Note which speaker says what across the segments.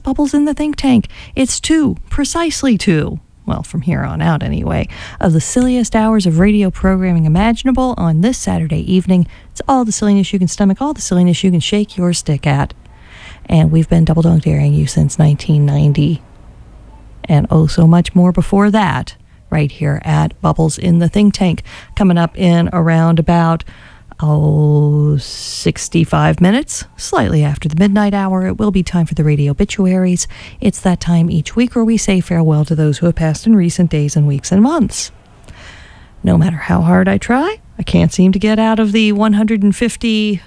Speaker 1: Bubbles in the Think Tank. It's precisely two, well, from here on out anyway, of the silliest hours of radio programming imaginable on this Saturday evening. It's all the silliness you can stomach, all the silliness you can shake your stick at. And we've been double dunk daring you since 1990. And oh, so much more before that, right here at Bubbles in the Think Tank. Coming up in around about 65 minutes, slightly after the midnight hour, it will be time for the radio obituaries. It's that time each week where we say farewell to those who have passed in recent days and weeks and months. No matter how hard I try, I can't seem to get out of the 150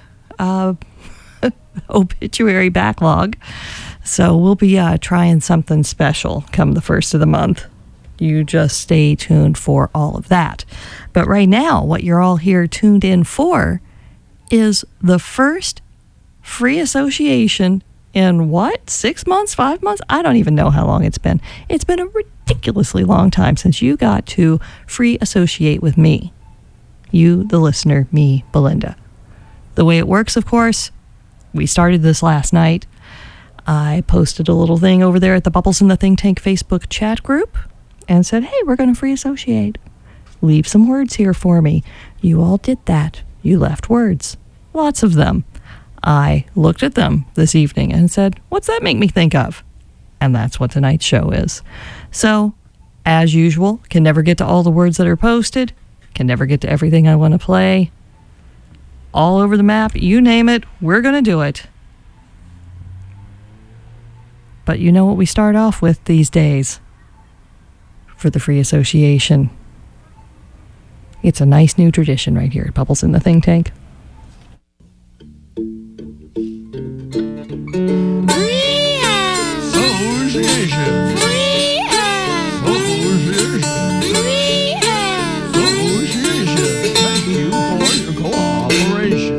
Speaker 1: obituary backlog. So we'll be trying something special come the first of the month. You just stay tuned for all of that. But right now, what you're all here tuned in for is the first free association in 6 months, 5 months? I don't even know how long it's been. It's been a ridiculously long time since you got to free associate with me. You, the listener, me, Belinda. The way it works, of course, we started this last night. I posted a little thing over there at the Bubbles in the Think Tank Facebook chat group and said, hey, we're going to free associate. Leave some words here for me. You all did that. You left words. Lots of them. I looked at them this evening and said, what's that make me think of? And that's what tonight's show is. So, as usual, can never get to all the words that are posted, can never get to everything I want to play. All over the map, you name it, we're going to do it. But you know what we start off with these days for the free association? It's a nice new tradition right here at Bubbles in the Think Tank.
Speaker 2: Thank you for your cooperation.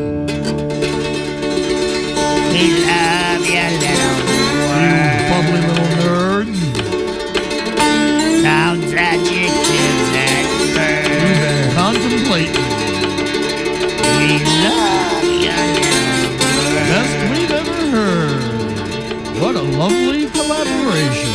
Speaker 2: We love you, little world. You bubbly little nerds. Sounds tragic to that bird. You've been contemplating. We love you, little world. Best we've ever heard. What a lovely collaboration.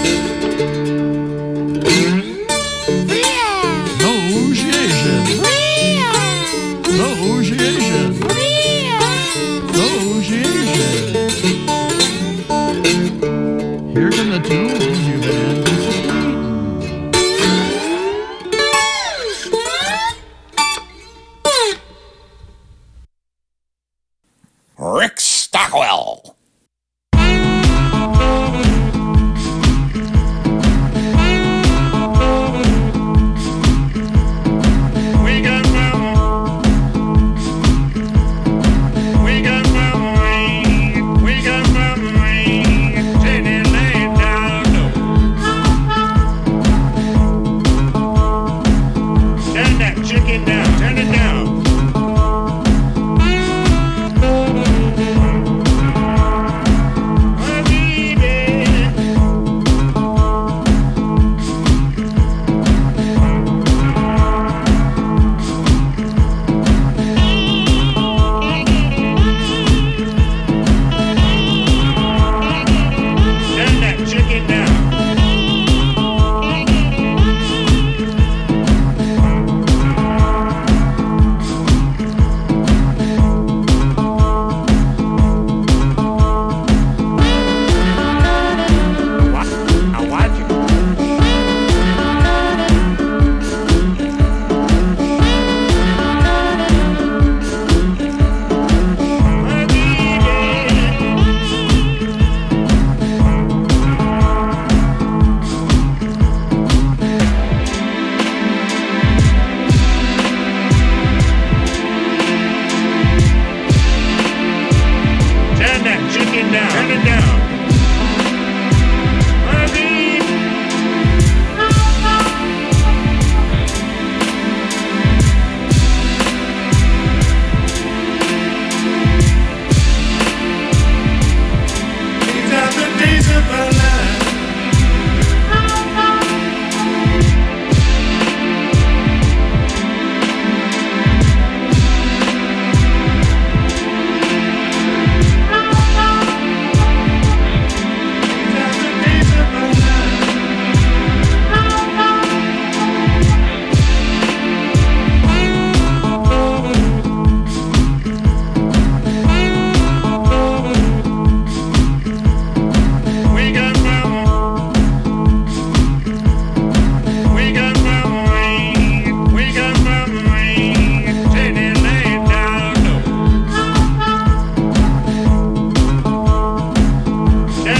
Speaker 2: Here come the tunes you've been anticipating.
Speaker 3: Rick Stockwell.
Speaker 2: We got from rain, taking it down.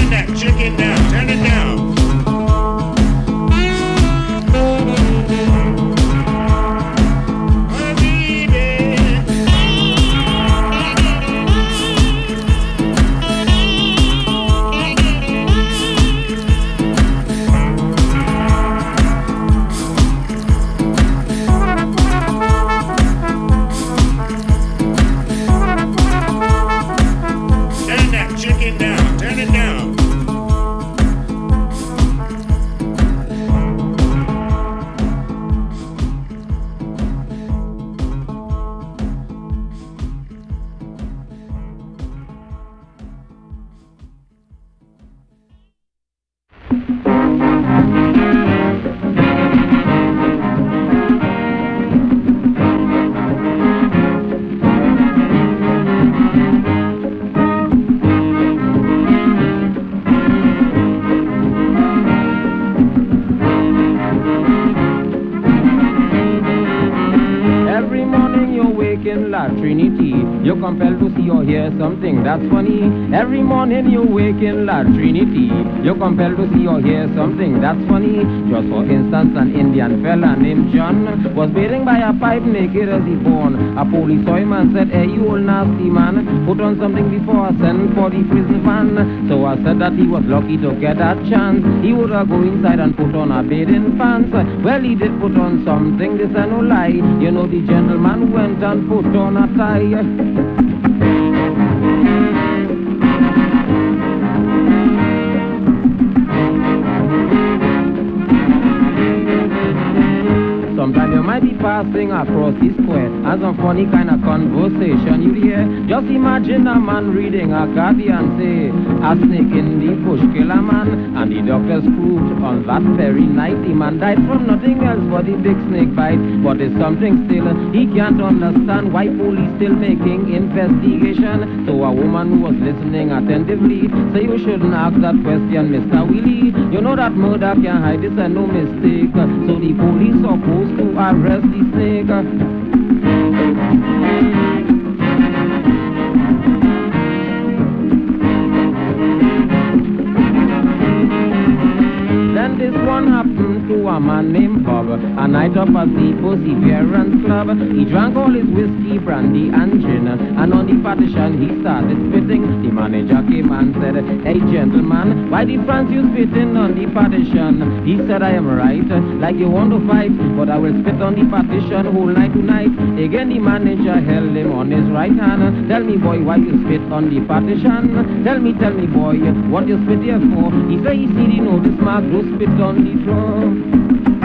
Speaker 3: Turn that chicken down. Turn it down.
Speaker 4: Trinity, you're compelled to see or hear something that's funny. Every morning you wake in La Trinity, you're compelled to see or hear something that's funny. Just for instance, an Indian fella named John was bathing by a pipe naked as he born. A police man said, hey, you old nasty man, put on something before I send for the prison van. So I said that he was lucky to get that chance. He would have go inside and put on a bathing pants. Well, he did put on something, this ain't no lie. You know, the gentleman went and put on a tie. Sometimes you might be passing across the square and some funny kind of conversation you hear. Just imagine a man reading a copy and say, a snake in the bush kill a man. And the doctors proved on that very night the man died from nothing else but the big snake bite. But there's something still he can't understand, why police still making investigation. So a woman who was listening attentively say, you shouldn't ask that question, Mr. Willie. You know that murder can't hide, this is no mistake. So the police supposed to arrest the snake. Then this one happened to a man named Bob, a night up at the Perseverance Club. He drank all his whiskey, brandy and gin, and on the partition he started spitting. The manager came and said, hey gentleman, why the France you spitting on the partition? He said, I am right, like you want to fight, but I will spit on the partition whole night tonight. Again the manager held him on his right hand. Tell me boy, why you spit on the partition? Tell me boy, what you spit here for? He said, he see the notice mark, do spit on the floor.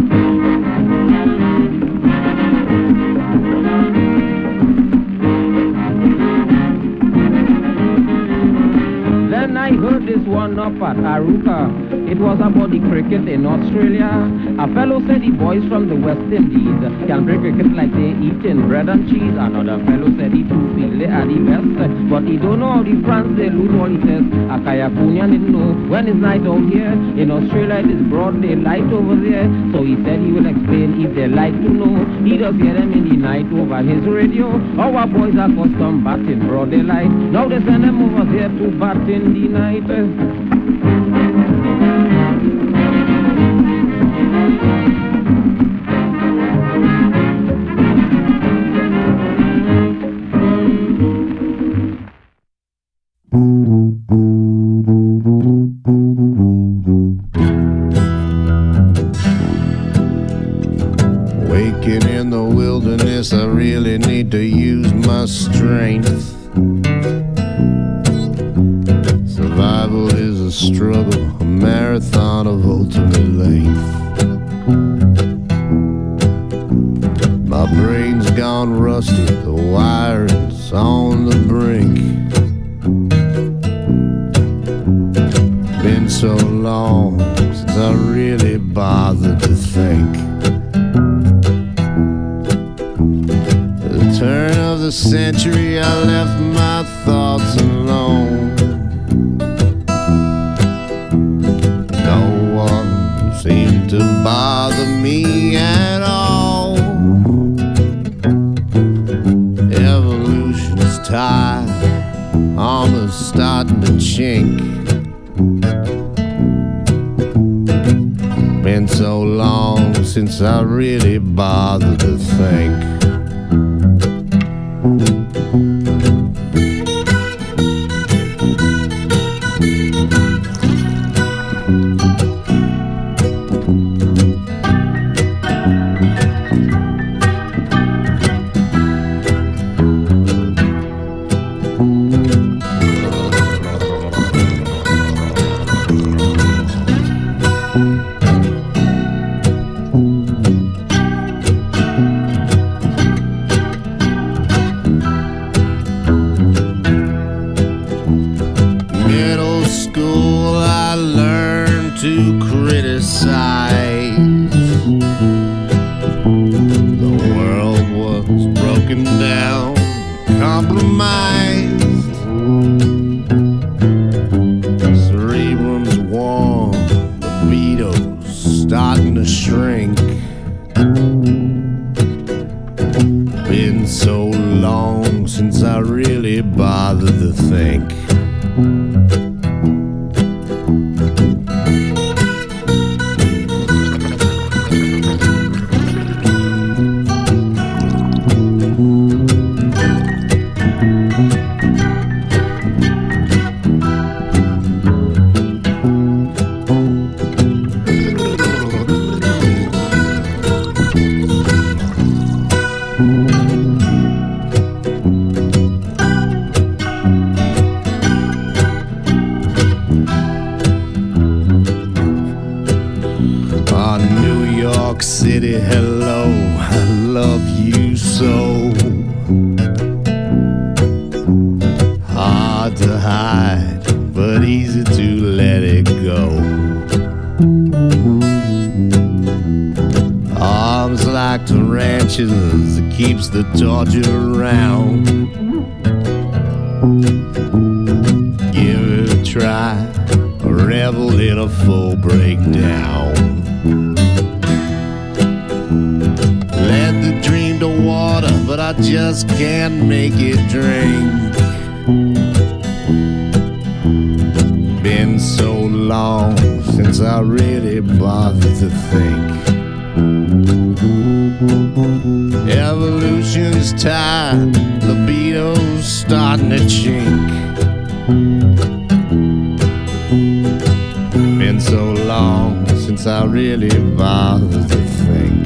Speaker 4: Then I heard this one up at Aruka. It was about the cricket in Australia. A fellow said the boys from the West Indies can play cricket like they eating bread and cheese. Another fellow said he too feel they are the best, but he don't know how the France they lose all the tests. A Kayakunya didn't know when it's night out here. In Australia it is broad daylight over there. So he said he will explain if they like to know. He does hear them in the night over his radio. Our boys are custom bat in broad daylight. Now they send them over there to bat in the night.
Speaker 5: Waking in the wilderness, I really need to use my strength. Survival is a struggle, a marathon of ultimate length. My brain's gone rusty, the wiring's on the brink. Been so long since I really bothered to think. At the turn of the century, I left my thoughts alone. No one seemed to bother me at all. Evolution's tide almost starting to chink. since I really bothered to think. Keeps the torture around. Give it a try, a revel in a full breakdown. Led the dream to water, but I just can't make it drink. Been so long since I really bothered to think. Evolution's tired, libido's starting to chink. Been so long since I really bothered to think.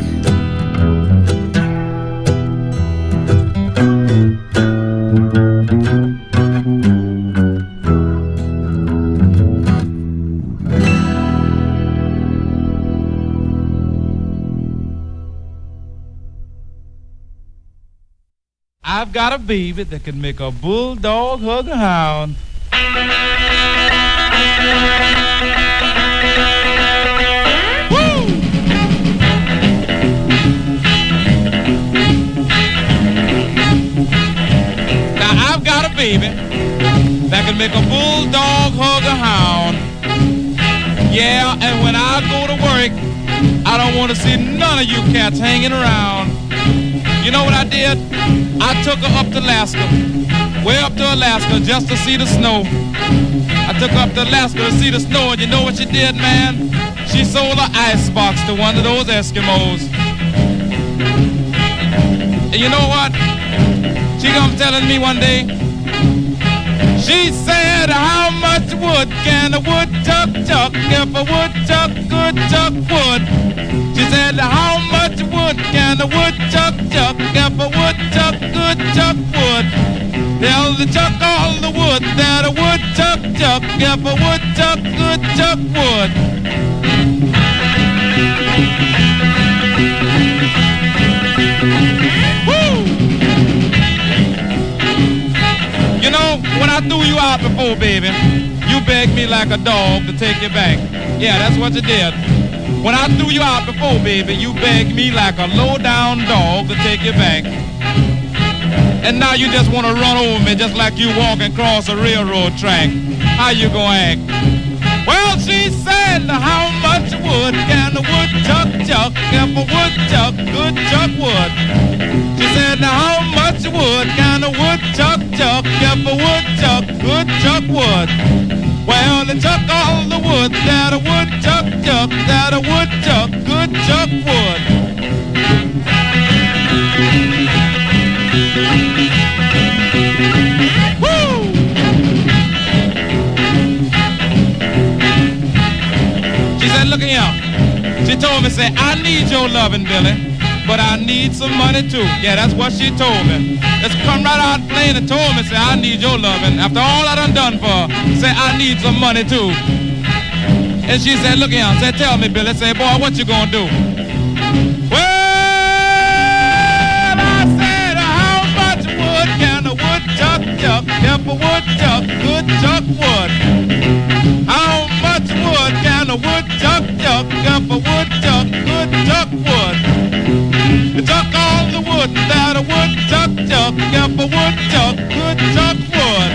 Speaker 6: I've got a baby that can make a bulldog hug a hound. Woo! Now I've got a baby that can make a bulldog hug a hound. Yeah, and when I go to work, I don't want to see none of you cats hanging around. You know what I did? I took her up to Alaska, way up to Alaska just to see the snow. I took her up to Alaska to see the snow, and you know what she did, man? She sold her icebox to one of those Eskimos. And you know what? She comes telling me one day, she said, how much wood can a woodchuck chuck if a woodchuck could chuck wood? She said, how much wood can a woodchuck chuck if a woodchuck could chuck wood? Tell the chuck all the wood that a woodchuck chuck if a woodchuck could chuck wood. Woo! You know, when I threw you out before, baby, you begged me like a dog to take you back. Yeah, that's what you did. When I threw you out before, baby, you begged me like a low-down dog to take you back. And now you just want to run over me just like you walking across a railroad track. How you gonna act? Well, she said, how much wood can a woodchuck chuck if a woodchuck could chuck wood? She said, how much wood can a woodchuck chuck if a woodchuck could chuck wood? Well, they chuck all the wood that a woodchuck chuck, that a woodchuck could chuck wood. said, look here. She told me, say, I need your loving, Billy, but I need some money too. Yeah, that's what she told me. Just come right out plain and told me, say, I need your loving. After all I done for her, say, I need some money too. And she said, look here, say, tell me, Billy, say, boy, what you gonna do? Well, I said, how much wood can a woodchuck chuck if a woodchuck could chuck wood? How much wood can a woodchuck chuck if a woodchuck could chuck wood? Chuck all the wood that a woodchuck chuck if a woodchuck could chuck wood.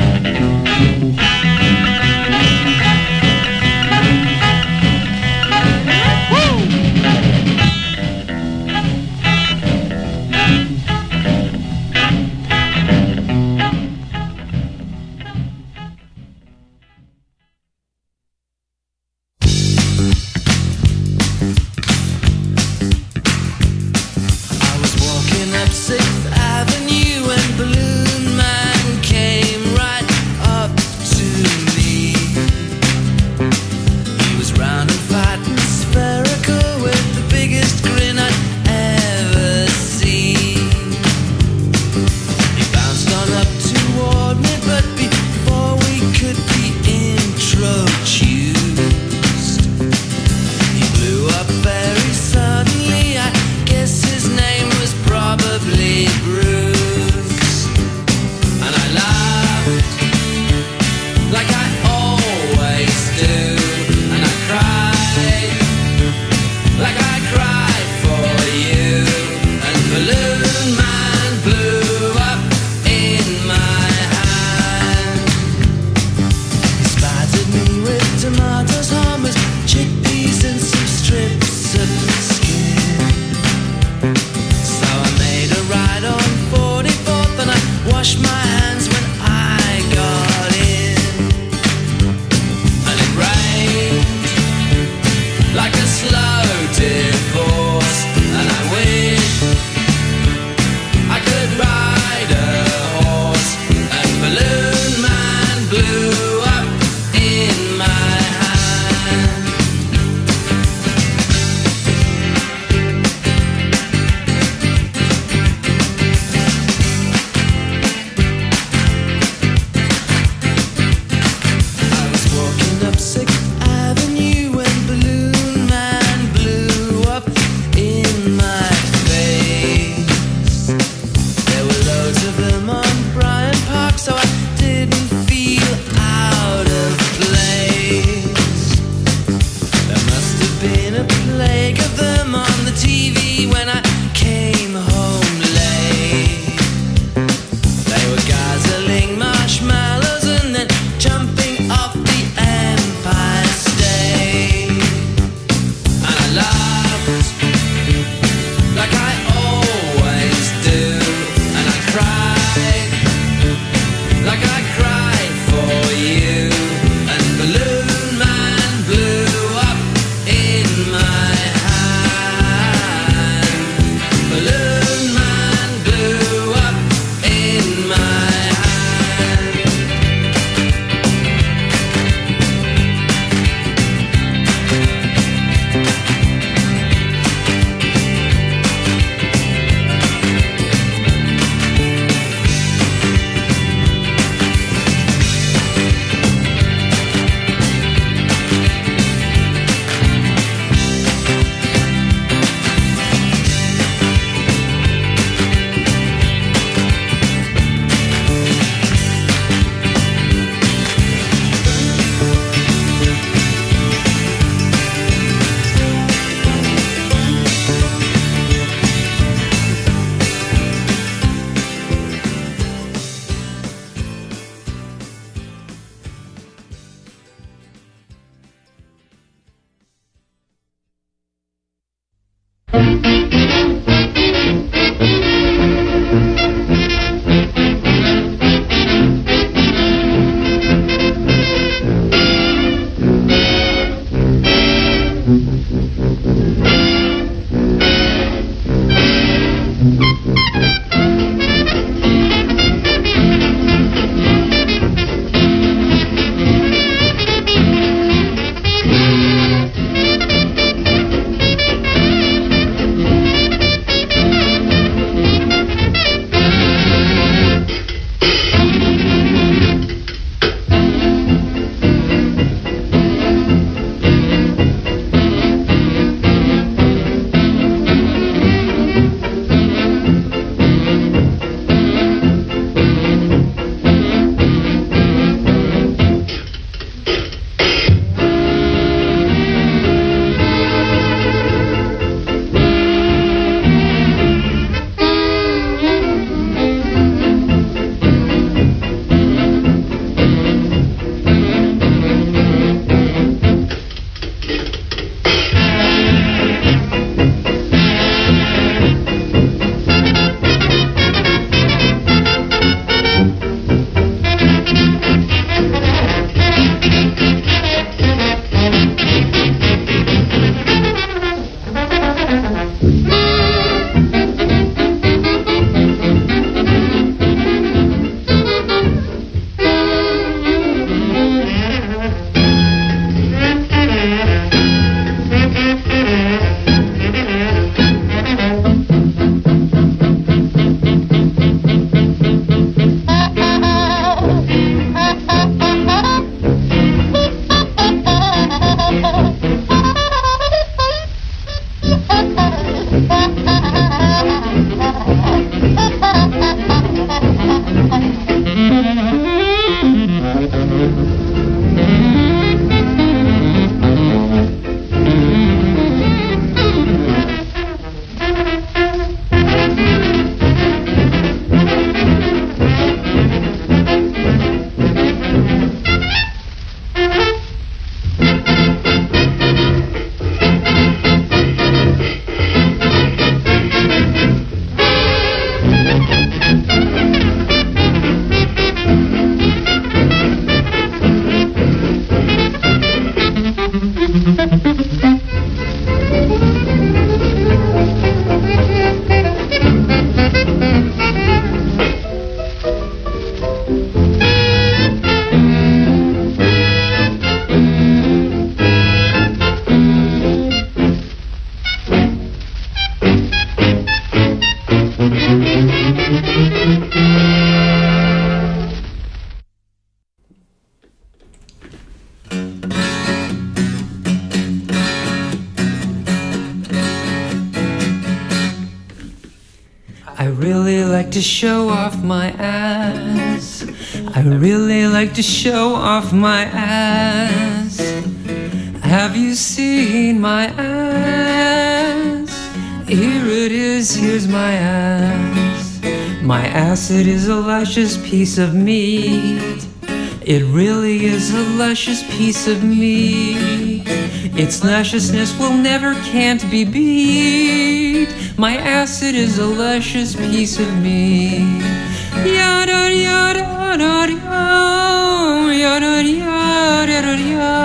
Speaker 7: really like to show off my ass. I really like to show off my ass. Have you seen my ass? Here it is, here's my ass. My ass, it is a luscious piece of meat. It really is a luscious piece of meat. Its lusciousness will never, can't be beat. My ass, it is a luscious piece of meat. Yada yada yada yada yada yada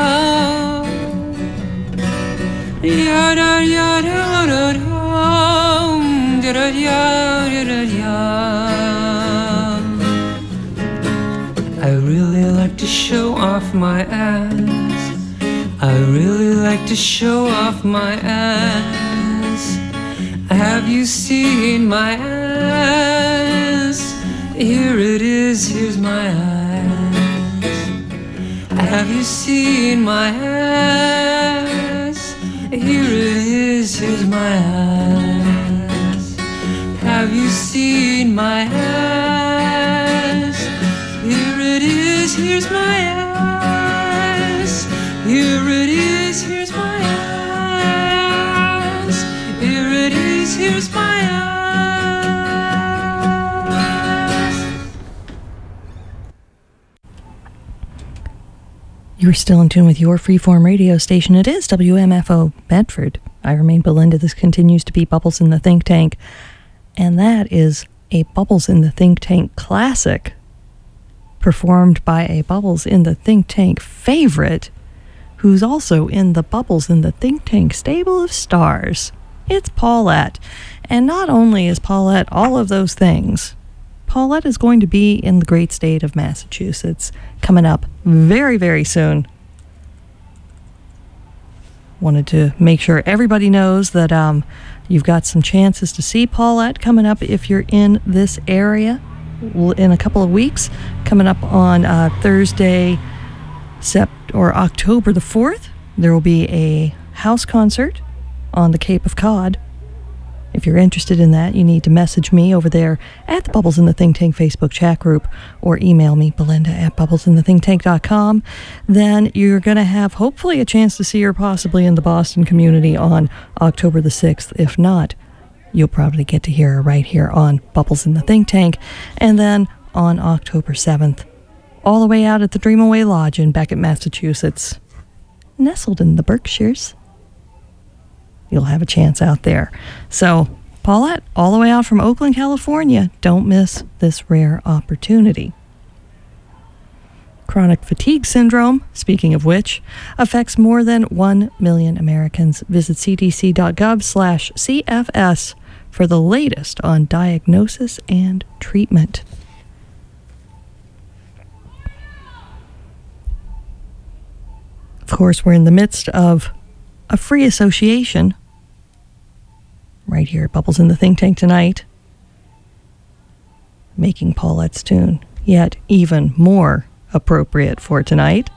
Speaker 7: yada yada I really like to show off my ass. I really like to show off my ass. Have you seen my ass? Here it is, here's my ass. Have you seen my ass? Here it is, here's my ass. Have you seen my ass? Here it is, here's my ass. Here it is, here's my ass. Here it is, here's my ass.
Speaker 1: You're still in tune with your freeform radio station. It is WMFO Medford. I remain Belinda. This continues to be Bubbles in the Think Tank. And that is a Bubbles in the Think Tank classic, performed by a Bubbles in the Think Tank favorite, who's also in the Bubbles in the Think Tank stable of stars. It's Paulette. And not only is Paulette all of those things, Paulette is going to be in the great state of Massachusetts coming up very, very soon. Wanted to make sure everybody knows that you've got some chances to see Paulette coming up if you're in this area in a couple of weeks. Coming up on Thursday, October the 4th, there will be a house concert on the Cape of Cod. If you're interested in that, you need to message me over there at the Bubbles in the Think Tank Facebook chat group or email me, belinda@bubblesinthethinktank.com. Then you're going to have hopefully a chance to see her possibly in the Boston community on October the 6th. If not, you'll probably get to hear her right here on Bubbles in the Think Tank. And then on October 7th, all the way out at the Dreamaway Lodge in Beckett, Massachusetts, nestled in the Berkshires. You'll have a chance out there. So, Paulette, all the way out from Oakland, California, don't miss this rare opportunity. Chronic fatigue syndrome, speaking of which, affects more than 1 million Americans. Visit cdc.gov/CFS for the latest on diagnosis and treatment. Of course, we're in the midst of a free association right here at Bubbles in the Think Tank tonight, making Paulette's tune yet even more appropriate for tonight.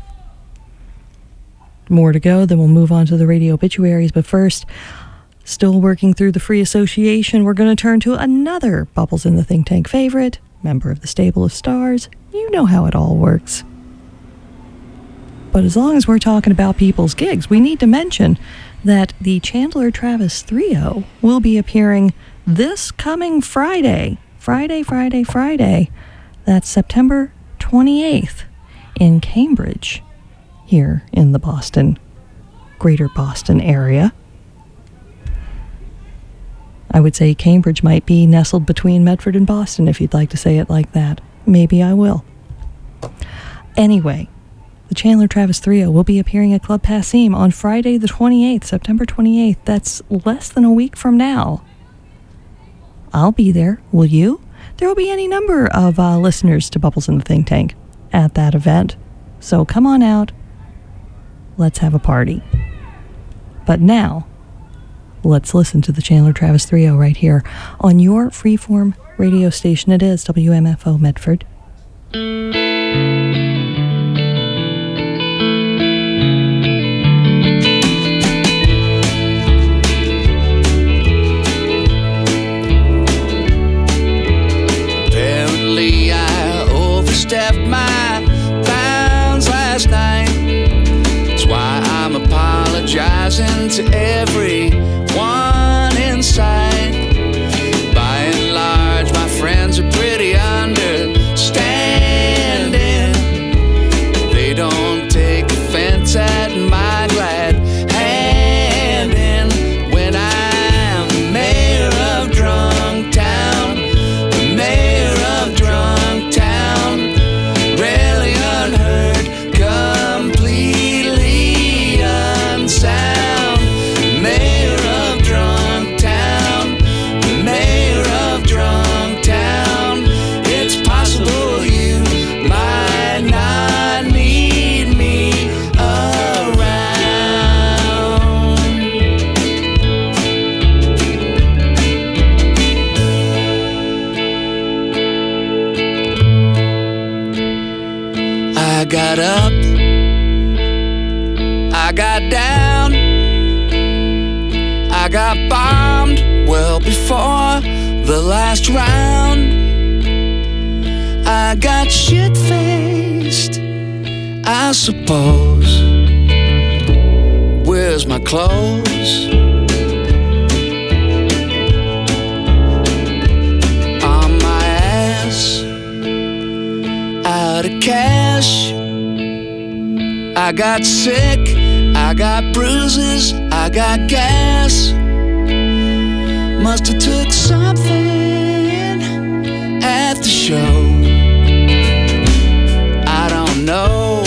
Speaker 1: More to go, then we'll move on to the radio obituaries, but first, still working through the free association, we're going to turn to another Bubbles in the Think Tank favorite, member of the stable of stars. You know how it all works. But as long as we're talking about people's gigs, we need to mention that the Chandler Travis Trio will be appearing this coming Friday. That's September 28th in Cambridge, here in the Boston, greater Boston area. I would say Cambridge might be nestled between Medford and Boston, if you'd like to say it like that. Maybe I will. Anyway, the Chandler Travis Trio will be appearing at Club Passim on Friday the 28th, September 28th. That's less than a week from now. I'll be there. Will you? There will be any number of listeners to Bubbles in the Think Tank at that event. So come on out. Let's have a party. But now, let's listen to the Chandler Travis Trio right here on your freeform radio station. It is WMFO Medford.
Speaker 8: apologizing to everyone in sight. By and large, my friends are pretty understanding. They don't take offense at my glad handing. When I'm the mayor of Drunk Town, the mayor of Drunk Town, rarely unheard, completely unsound. Mayor of Drunk Town, the mayor of Drunk Town. It's possible you might not need me around. I got up, I got down, I got bombed well before the last round. I got shit-faced, I suppose. Where's my clothes? On my ass, out of cash. I got sick, I got bruises, I got gas. Must have took something at the show. I don't know.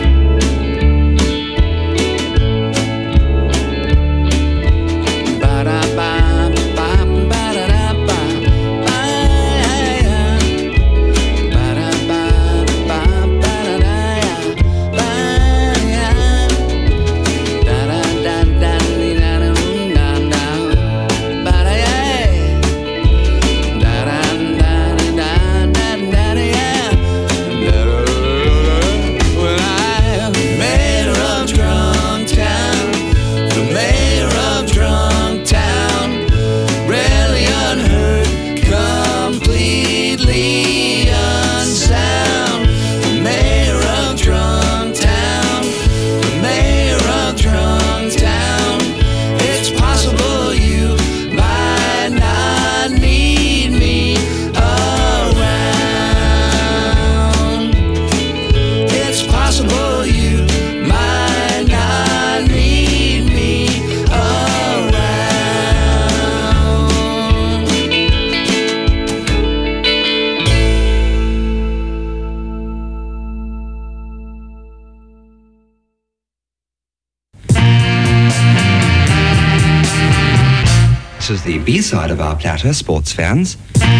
Speaker 9: This is the B-side of our platter, sports fans.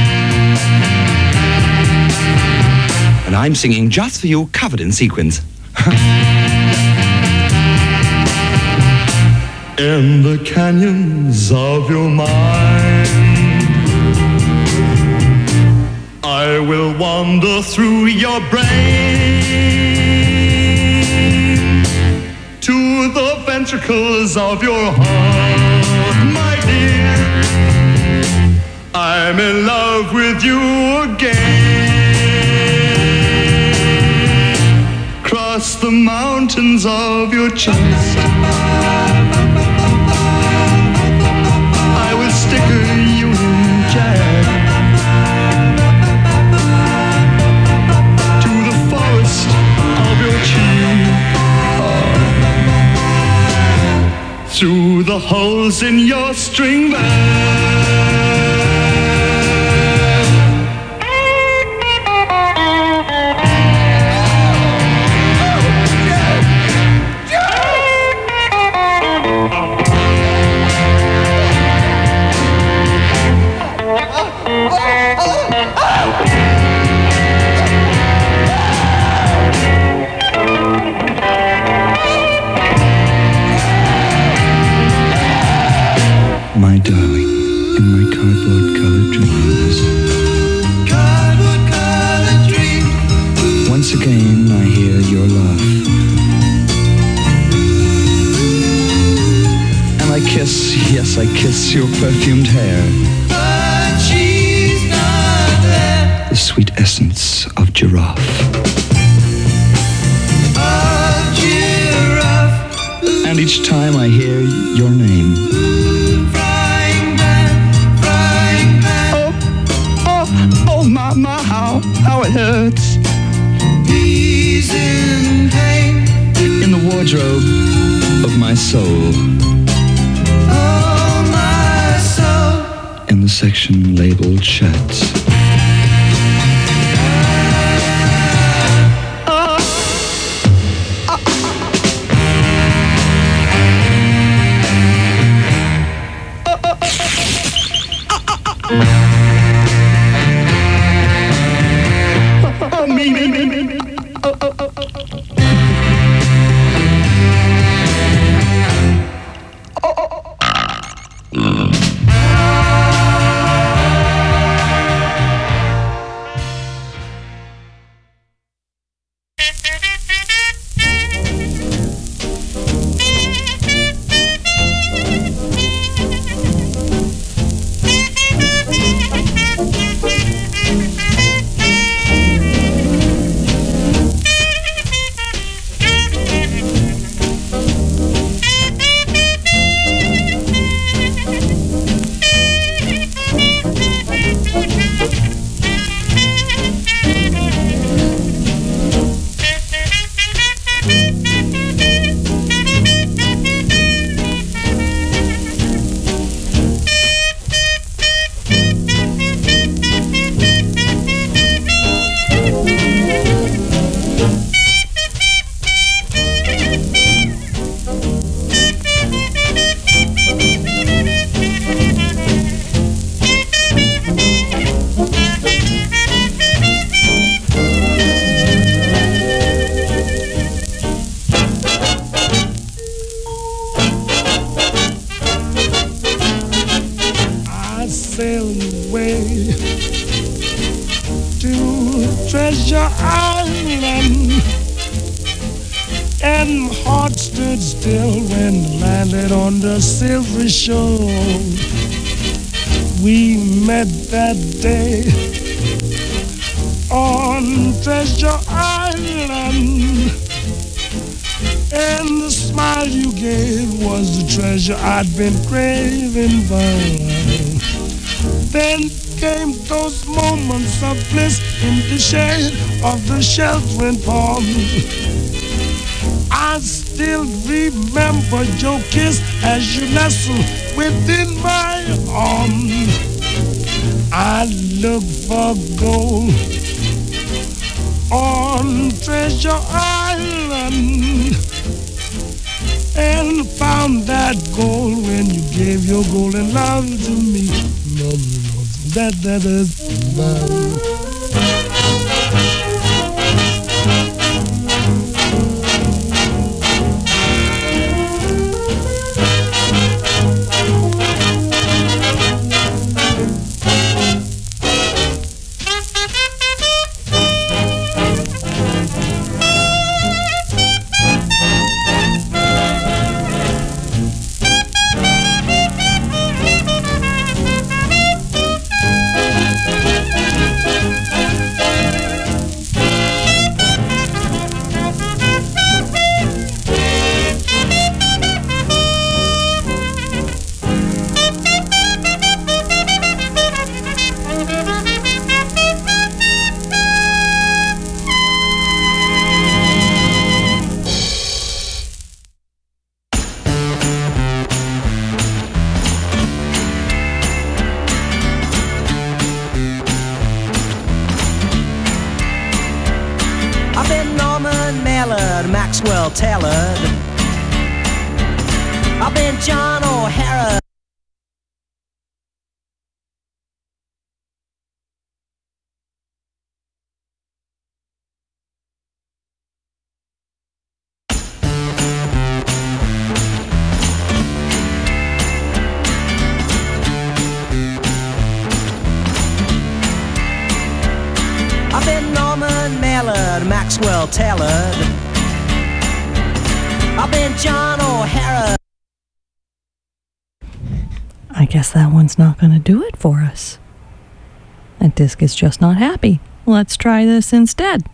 Speaker 9: And I'm singing just for you, covered in sequins.
Speaker 10: In the canyons of your mind, I will wander through your brain to the ventricles of your heart, my dear. I'm in love with you again. Cross the mountains of your chest, I will stick a Union Jack to the forest of your cheek, through the holes in your string bag.
Speaker 9: My darling, in my cardboard-colored dreams.
Speaker 10: Cardboard-colored dream.
Speaker 9: Once again I hear your laugh, and I kiss, yes, I kiss your perfumed hair.
Speaker 10: But she's not there.
Speaker 9: The sweet essence of giraffe.
Speaker 10: A giraffe.
Speaker 9: And each time I hear your name.
Speaker 10: Frying pan. Oh, my, how it hurts. He's in pain.
Speaker 9: In the wardrobe of my soul.
Speaker 10: Oh, my soul.
Speaker 9: In the section labeled shirts.
Speaker 11: Silvery shore, we met that day on Treasure Island, and the smile you gave was the treasure I'd been craving for. Then came those moments of bliss in the shade of the sheltering palms. I still remember your kiss as you nestled within my arms. I look for gold on Treasure Island and found that gold when you gave your golden love to me. That is love.
Speaker 12: Maxwell Taylor. I've been John O'Hara. I've been Norman Mallard, Maxwell Taylor. I've been John O'Hara.
Speaker 1: I guess that one's not going to do it for us. That disc is just not happy. Let's try this instead.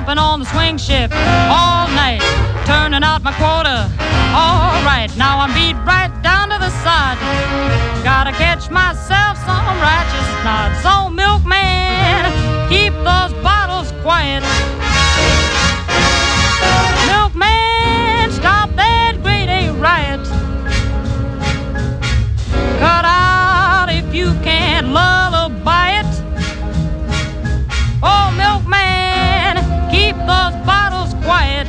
Speaker 13: hopping on the swing shift all night, turning out my quota. All right, now I'm beat right down to the sod. Gotta catch myself some righteous nod. So milkman, keep those bottles quiet. Milkman, stop that grade A riot. Cut out if you can't lullaby it. Oh, milkman, keep those bottles quiet.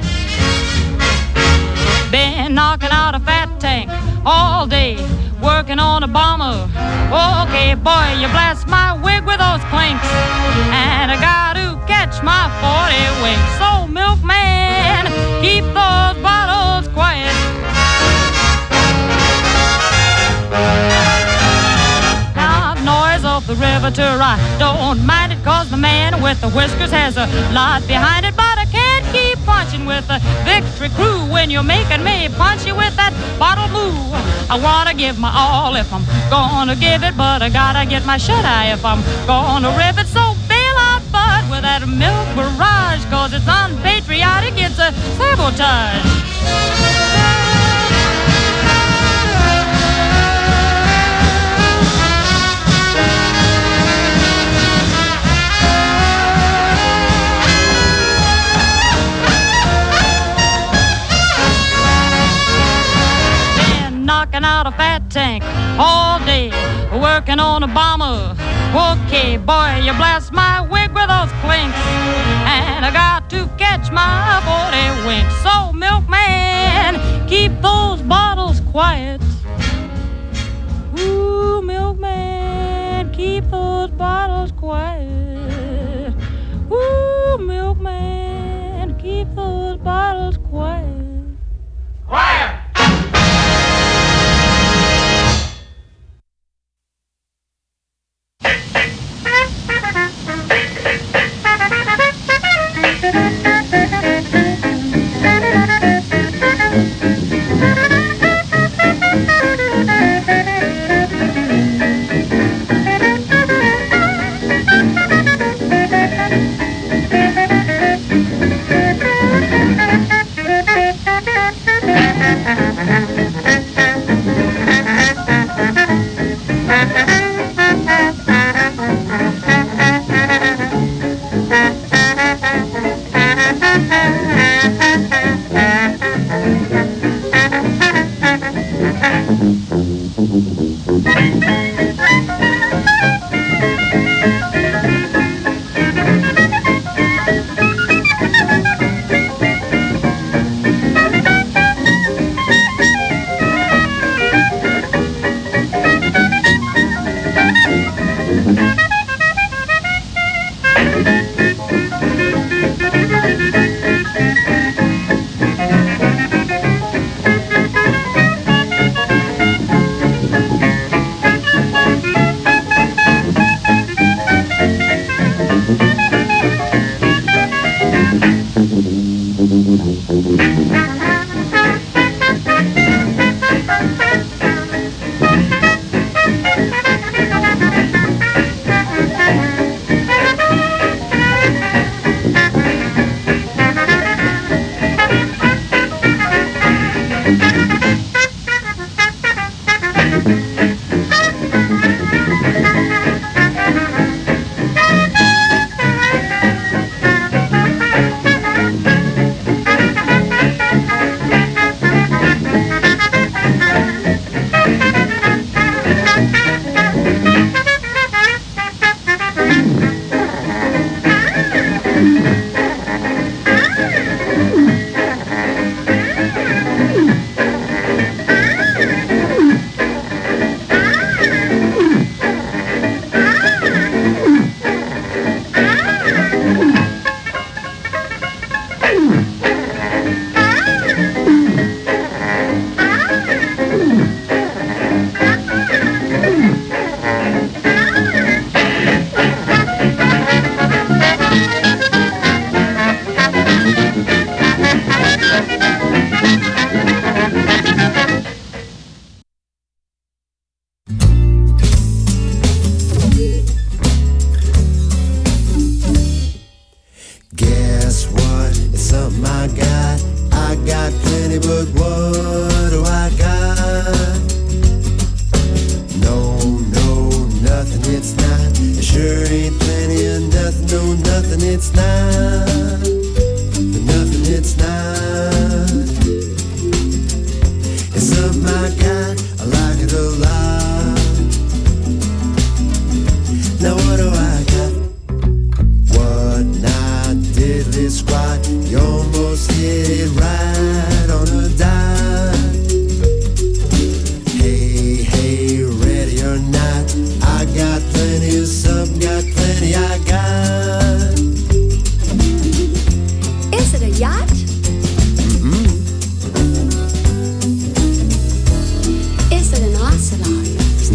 Speaker 13: Been knocking out a fat tank all day, working on a bomber. Okay, boy, you blast my wig with those clinks, and I got to catch my 40 winks. So, milkman, keep those bottles quiet. Now, noise of the riveter, I don't mind it, 'cause the man with the whiskers has a lot behind it. But I can't keep punching with the victory crew when you're making me punch you with that bottle move. I wanna give my all if I'm gonna give it, but I gotta get my shut-eye if I'm gonna rip it. So bail out, bud, with that milk barrage, 'cause it's unpatriotic, it's a sabotage. Knocking out a fat tank all day, working on a bomber. Okay, boy, you blast my wig with those clinks, and I got to catch my 40 winks. So, milkman, keep those bottles quiet. Ooh, milkman, keep those bottles quiet. Ooh, milkman, keep those bottles quiet. Quiet!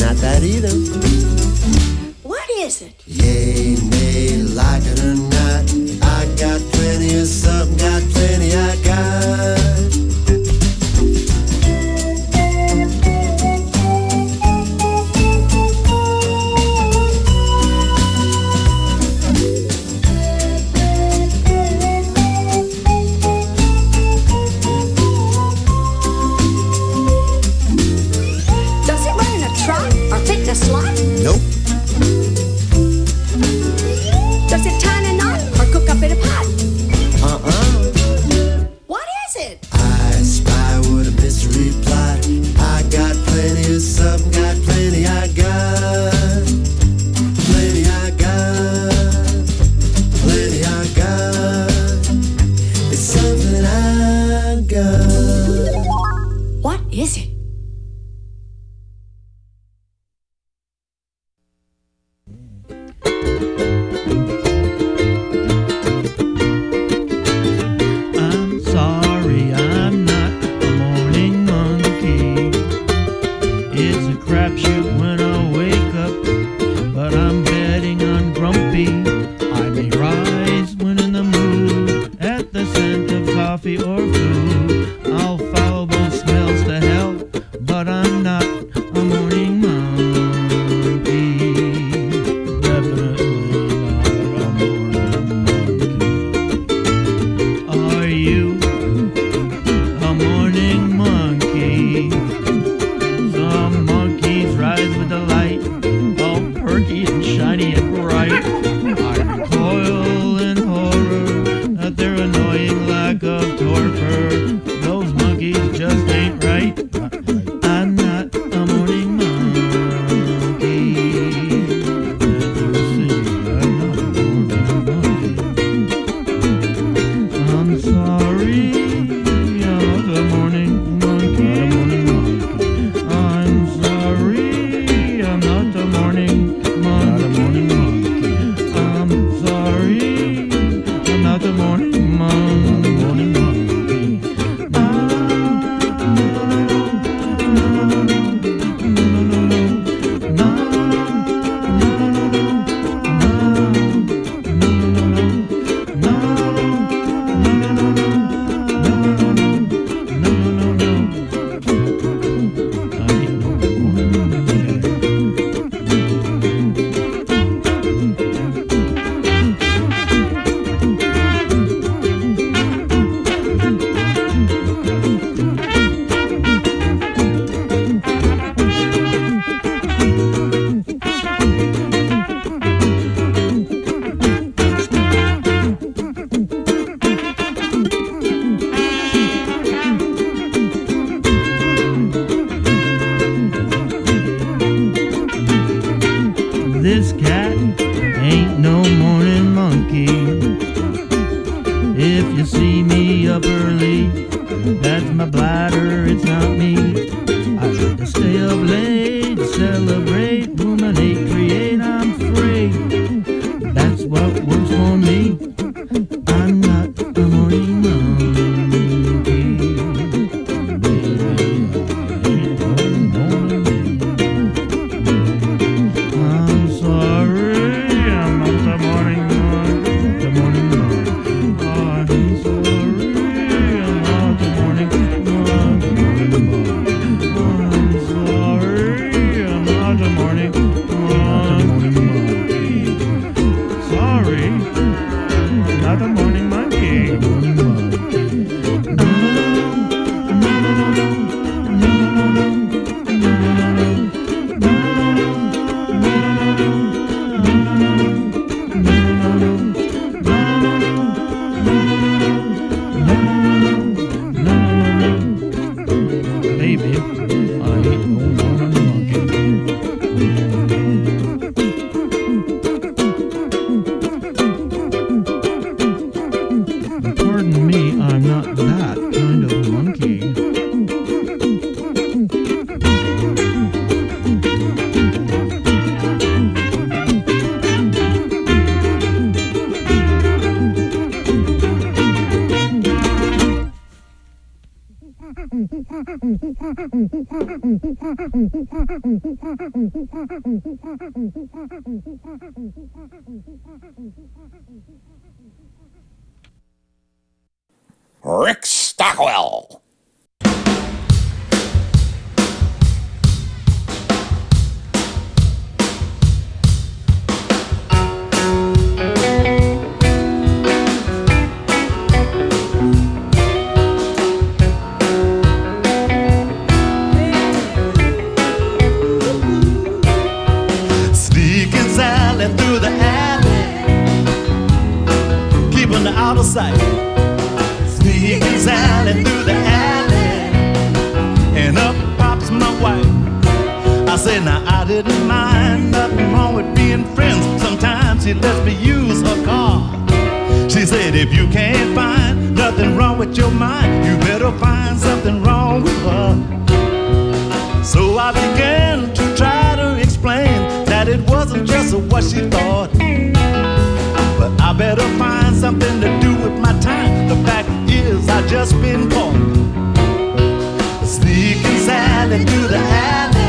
Speaker 5: not that either.
Speaker 14: What is it?
Speaker 5: Yay, nay, like it or not, I got plenty of something, got plenty I got.
Speaker 14: Slot?
Speaker 5: Nope.
Speaker 14: Does it tie in a knot or cook up in a pot? What is it?
Speaker 5: I spy with a mystery plot. I got plenty of something, got plenty I got. Plenty I got. Plenty I got. It's something I got.
Speaker 14: What is it?
Speaker 15: Rick Stockwell.
Speaker 10: Sneaking Sally through the alley, keeping the out of sight. Sneaking Sally through the alley, and up pops my wife. I said, now I didn't mind, nothing wrong with being friends. Sometimes she lets me use her car. She said, if you can't find nothing wrong with your mind, you better find something wrong with her. So I began to try to explain that it wasn't just what she thought, but I better find something to do with my time. The fact is, I just been caught sneaking Sally through the alley.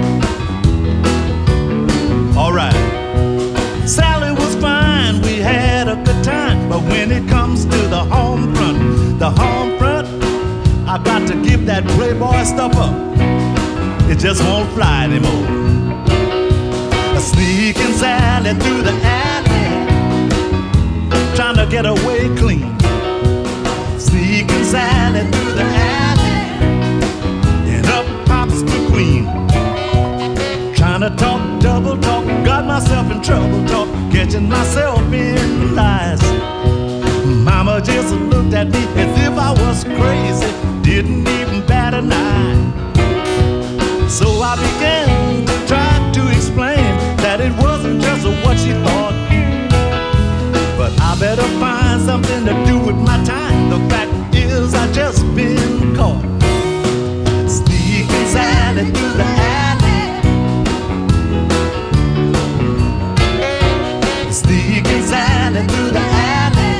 Speaker 10: Alright, Sally was fine, we had a good time, but when it comes to the home front, I got to give that playboy stuff up. It just won't fly anymore. Sneaking Sally through the alley, trying to get away clean. Sneaking Sally through the alley, and up pops the queen. Trying to talk, double talk, got myself in trouble talk, catching myself in lies. Mama just looked at me as if I was crazy, didn't even bat an eye. So I began to try to explain that it wasn't just what she thought, but I better find something to do with my time. The fact is, I just been caught sneaking Sally through the alley, sneaking Sally through the alley,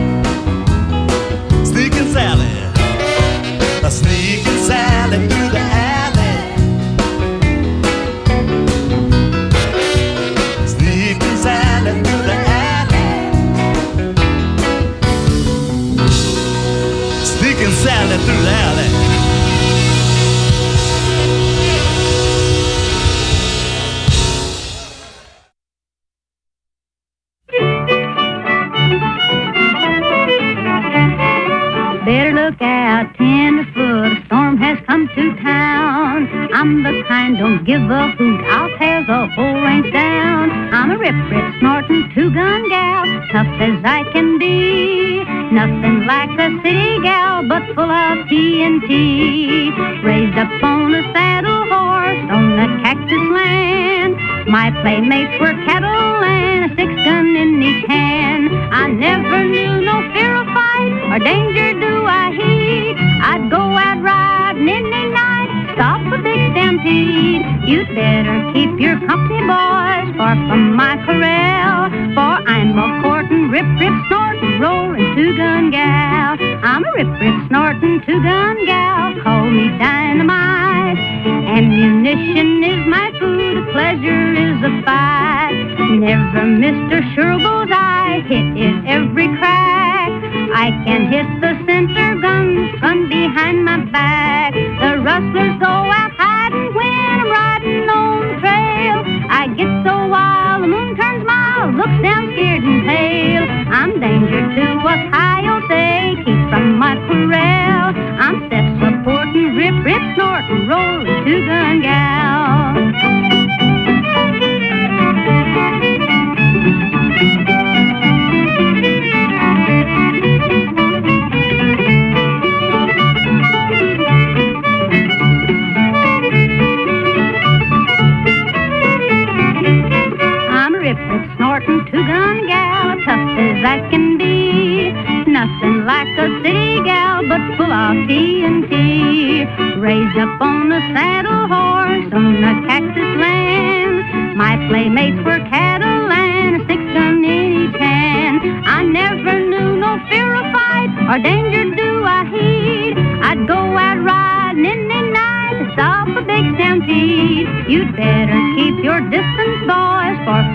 Speaker 10: sneaking Sally, sneaking Sally through the alley. Sally through the alley.
Speaker 16: Better look out, tenderfoot, a storm has come to town. I'm the kind don't give a hoot, I'll tear the whole range down. I'm a rip-rip snorting two-gun gal, tough as I can be. Nothing like a city gal, but full of TNT. Raised up on a saddle horse on the cactus land. My playmates were cattle and a six-gun in each hand. I never knew no fear of fight or danger do I heed. I'd go out riding any night, stop a big stampede. You'd better keep your company, boys, far from my corral, for I'm a courtin', rip-rip, snortin', rollin' two-gun gal. I'm a rip-rip, snortin', two-gun gal. Call me dynamite. Ammunition is my food, pleasure is a fight. Never Mr. Sure Bullseye, hit it every crack. I can hit the center gun behind my back. The rustlers go out hiding when I'm riding on the trail. I get so wild, the moon turns mild, looks down scared and pale. I'm danger to us coyote, keep from my corral. I'm self-supporting, rip-rip, snorting, rolling two-gun gal. Snorting two-gun gal, tough as I can be. Nothing like a city gal, but full of TNT. Raised up on a saddle horse on the cactus land. My playmates were cattle and a six-gun in each hand. I never knew no fear of fight or danger do I heed. I'd go out riding any night to stop a big stampede. better keep your distance, boys, for